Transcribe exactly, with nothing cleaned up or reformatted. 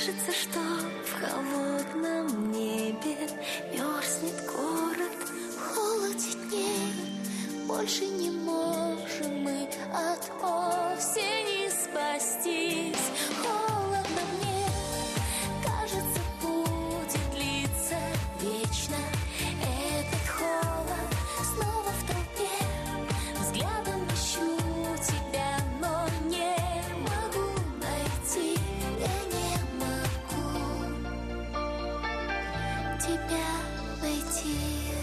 Кажется, что в холодном небе мерзнет город, в холоде дней. Больше не можем мы от осени спастись. Холодно мне, кажется, будет длиться вечно. Этот холод снова в толпе, взглядом ищу тебя, но не могу найти. Я не могу тебя найти.